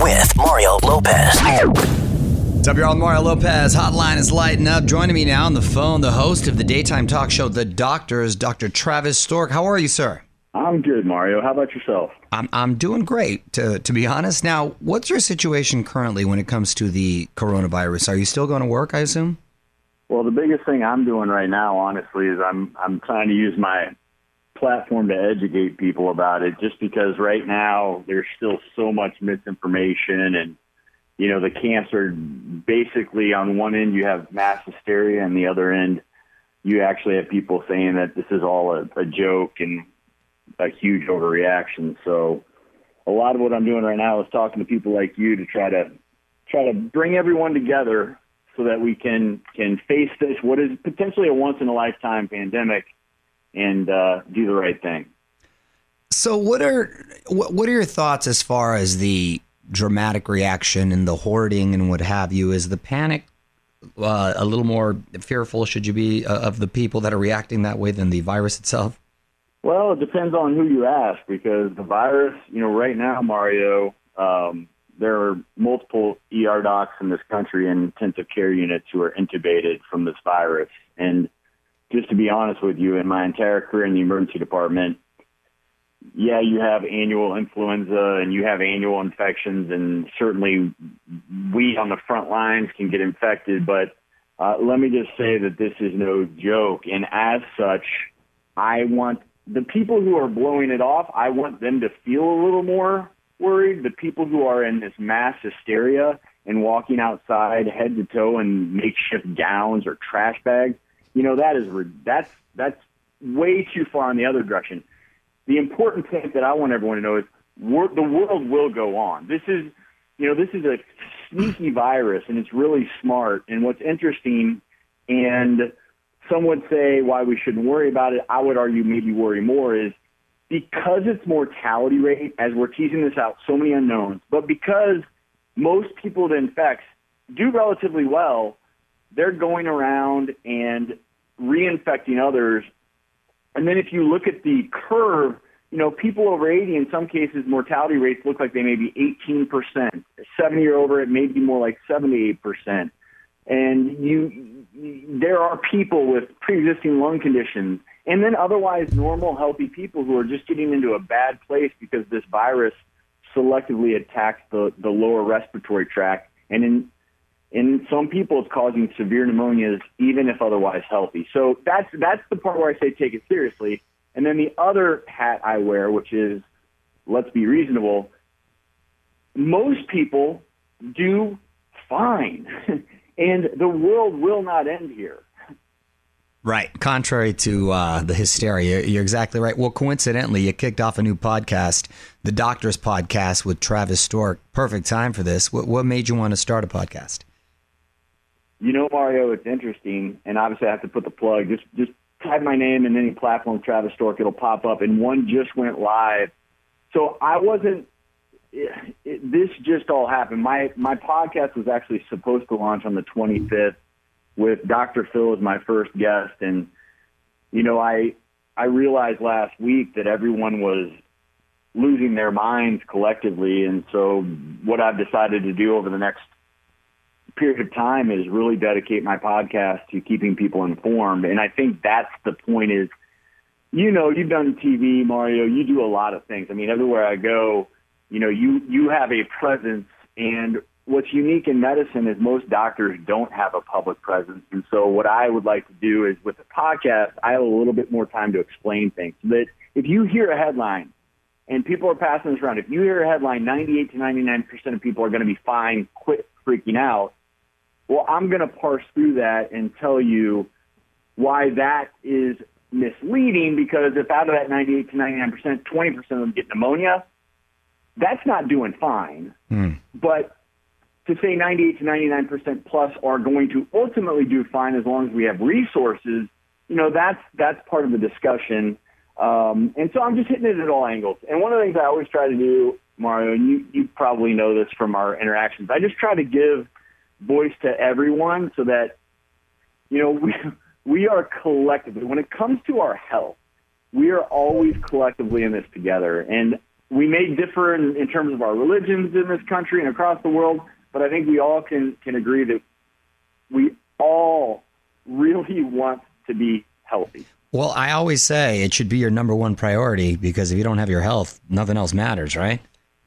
with Mario Lopez. What's up, y'all? Mario Lopez. Hotline is lighting up. Joining me now on the phone, the host of the daytime talk show, The Doctors, Dr. Travis Stork. How are you, sir? I'm good, Mario. How about yourself? I'm doing great, to be honest. Now, what's your situation currently when it comes to the coronavirus? Are you still going to work, I assume? Well, the biggest thing I'm doing right now, honestly, is I'm trying to use my platform to educate people about it, just because right now there's still so much misinformation, and you know, the camps are basically, on one end you have mass hysteria, and the other end you actually have people saying that this is all a joke and a huge overreaction. So a lot of what I'm doing right now is talking to people like you to try to bring everyone together so that we can face this, what is potentially a once in a lifetime pandemic, and do the right thing. So what are your thoughts as far as the dramatic reaction and the hoarding and what have you? Is the panic a little more fearful, should you be, of the people that are reacting that way than the virus itself? Well, it depends on who you ask, because the virus, you know, right now, Mario, there are multiple ER docs in this country and intensive care units who are intubated from this virus. And just to be honest with you, in my entire career in the emergency department, yeah, you have annual influenza and you have annual infections, and certainly we on the front lines can get infected. But let me just say that this is no joke. And as such, I want the people who are blowing it off, I want them to feel a little more worried. The people who are in this mass hysteria and walking outside head to toe in makeshift gowns or trash bags, you know, that's way too far in the other direction. The important point that I want everyone to know is the world will go on. This is a sneaky virus, and it's really smart. And what's interesting, and some would say why we shouldn't worry about it, I would argue maybe worry more, is because its mortality rate, as we're teasing this out, so many unknowns, but because most people it infects do relatively well, they're going around and reinfecting others. And then if you look at the curve, you know, people over 80, in some cases, mortality rates look like they may be 18%. 70 or over, it may be more like 78%. And there are people with pre-existing lung conditions, and then otherwise normal, healthy people who are just getting into a bad place because this virus selectively attacks the lower respiratory tract. And in some people, it's causing severe pneumonias, even if otherwise healthy. So that's the part where I say take it seriously. And then the other hat I wear, which is, let's be reasonable, most people do fine. And the world will not end here. Right. Contrary to the hysteria, you're exactly right. Well, coincidentally, you kicked off a new podcast, The Doctors Podcast with Travis Stork. Perfect time for this. What made you want to start a podcast? You know, Mario, it's interesting, and obviously I have to put the plug. Just type my name in any platform, Travis Stork, it'll pop up, and one just went live. So I wasn't this just all happened. My podcast was actually supposed to launch on the 25th with Dr. Phil as my first guest. And, you know, I realized last week that everyone was losing their minds collectively. And so what I've decided to do over the next period of time is really dedicate my podcast to keeping people informed. And I think that's the point is, you know, you've done TV, Mario, you do a lot of things. I mean, everywhere I go, you know, you have a presence, and what's unique in medicine is most doctors don't have a public presence. And so what I would like to do is with the podcast, I have a little bit more time to explain things. That if you hear a headline, and people are passing this around, if you hear a headline, 98 to 99% of people are going to be fine, quit freaking out. Well, I'm going to parse through that and tell you why that is misleading, because if out of that 98 to 99%, 20% of them get pneumonia, that's not doing fine. But to say 98 to 99% plus are going to ultimately do fine as long as we have resources, you know, that's part of the discussion. And so I'm just hitting it at all angles. And one of the things I always try to do, Mario, and you probably know this from our interactions, I just try to give voice to everyone so that, you know, we are collectively, when it comes to our health, we are always collectively in this together. And we may differ in terms of our religions in this country and across the world, but I think we all can agree that we all really want to be healthy. Well, I always say it should be your number one priority, because if you don't have your health, nothing else matters, right?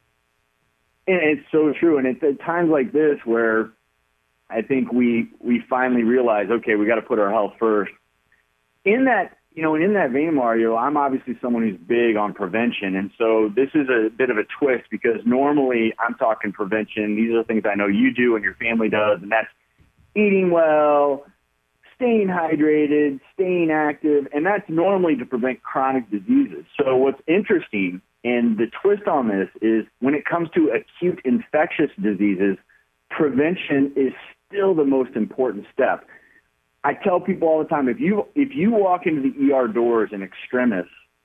And it's so true. And it's at times like this where I think we finally realize, okay, we got to put our health first. In that vein, Mario, I'm obviously someone who's big on prevention. And so this is a bit of a twist, because normally I'm talking prevention. These are the things I know you do and your family does, and that's eating well, staying hydrated, staying active, and that's normally to prevent chronic diseases. So what's interesting, and the twist on this, is when it comes to acute infectious diseases, prevention is still the most important step. I tell people all the time, if you walk into the ER doors in extremis,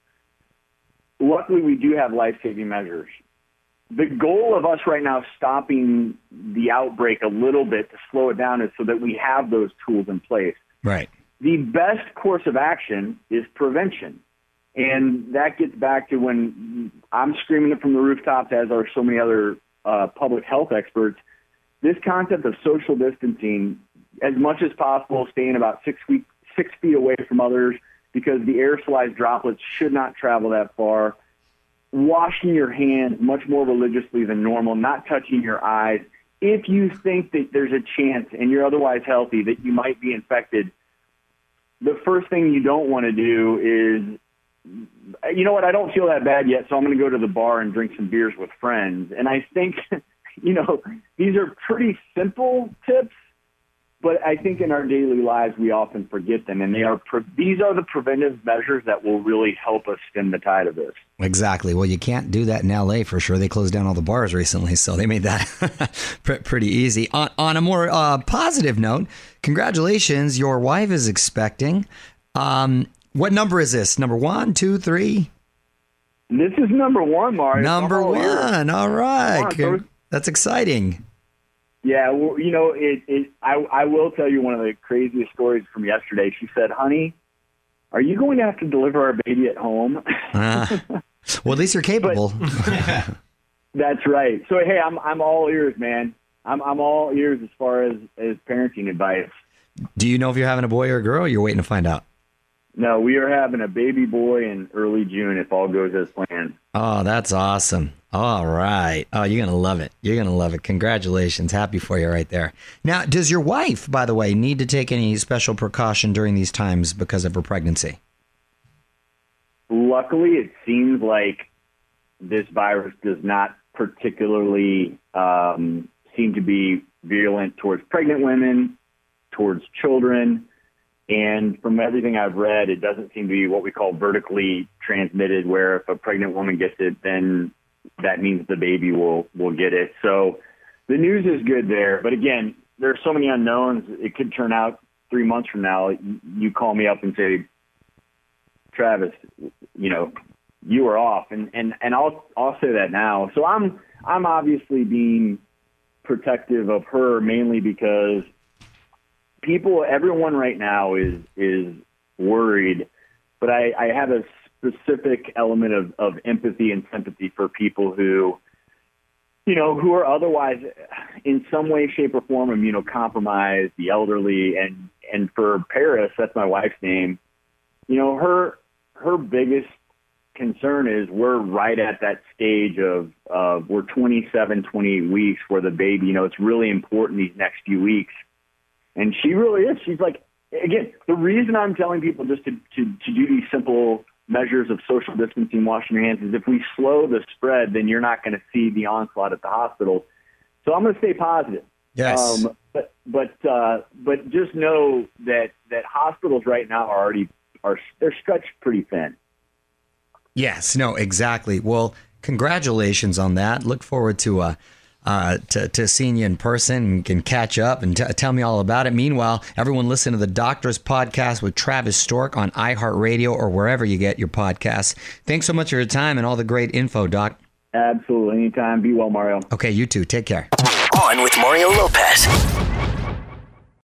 luckily we do have life-saving measures. The goal of us right now stopping the outbreak a little bit to slow it down is so that we have those tools in place. Right. The best course of action is prevention. And that gets back to when I'm screaming it from the rooftops, as are so many other public health experts, this concept of social distancing, as much as possible, staying about 6 feet away from others, because the aerosolized droplets should not travel that far. Washing your hands much more religiously than normal, not touching your eyes. If you think that there's a chance, and you're otherwise healthy, that you might be infected, the first thing you don't want to do is, you know what, I don't feel that bad yet, so I'm going to go to the bar and drink some beers with friends. And I think, these are pretty simple tips, but I think in our daily lives we often forget them, and these are the preventive measures that will really help us stem the tide of this. Exactly. Well, you can't do that in LA for sure. They closed down all the bars recently, so they made that pretty easy. On a more positive note, congratulations, your wife is expecting. What number is this? Number 1, 2, 3? This is number 1, Mario. Number 1. All right. That's exciting. Yeah, well, I will tell you one of the craziest stories from yesterday. She said, "Honey, are you going to have to deliver our baby at home?" Well, at least you're capable. That's right. So, hey, I'm all ears, man. I'm all ears as far as parenting advice. Do you know if you're having a boy or a girl, or you're waiting to find out? No, we are having a baby boy in early June if all goes as planned. Oh, that's awesome. All right. Oh, you're going to love it. You're going to love it. Congratulations. Happy for you right there. Now, does your wife, by the way, need to take any special precaution during these times because of her pregnancy? Luckily, it seems like this virus does not particularly seem to be virulent towards pregnant women, towards children. And from everything I've read, it doesn't seem to be what we call vertically transmitted, where if a pregnant woman gets it, then that means the baby will get it. So the news is good there. But again, there are so many unknowns. It could turn out 3 months from now, you call me up and say, "Travis, you are off." And I'll say that now. So I'm obviously being protective of her, mainly because everyone right now is worried, but I have a specific element of empathy and sympathy for people who are otherwise in some way, shape, or form immunocompromised, the elderly, and for Paris, that's my wife's name, her biggest concern is we're right at that stage of we're 27, 28 weeks where the baby, it's really important these next few weeks. And she really is. She's like, again, the reason I'm telling people just to do these simple measures of social distancing, washing your hands, is if we slow the spread, then you're not going to see the onslaught at the hospital. So I'm going to stay positive. Yes. But just know that hospitals right now they're stretched pretty thin. Yes. No. Exactly. Well, congratulations on that. Look forward to seeing you in person and can catch up and tell me all about it. Meanwhile, everyone listen to the Doctor's Podcast with Travis Stork on iHeartRadio or wherever you get your podcasts. Thanks so much for your time and all the great info, Doc. Absolutely. Anytime. Be well, Mario. Okay, you too. Take care. On with Mario Lopez.